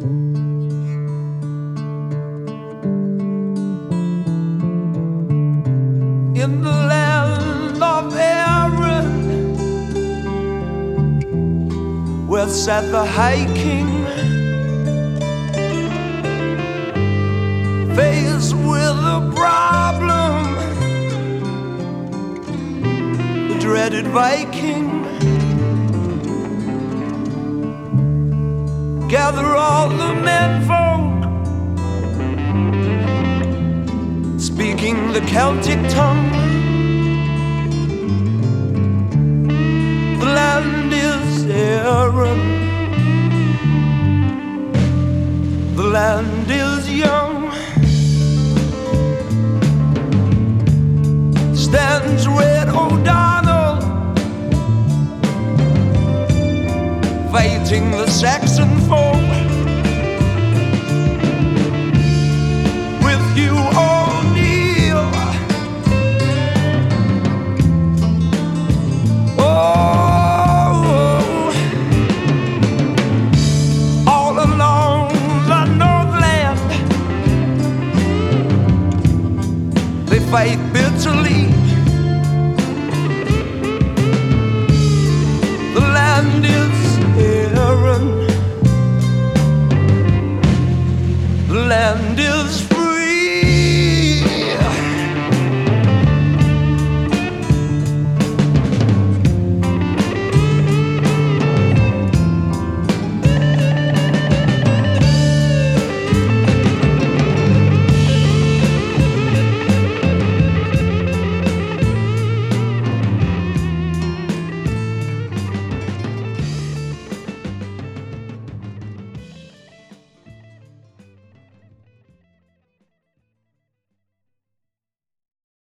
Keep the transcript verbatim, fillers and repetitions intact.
In the land of Aaron, where sat the High King, faced with a problem, the dreaded Viking. Gather all the menfolk, speaking the Celtic tongue. The land is Erin, the land is young. Stands Red O'Donnell, fighting the Saxon foe. With you O'Neill, oh, all along the Northland, they fight bitterly. The land is Erin, the land is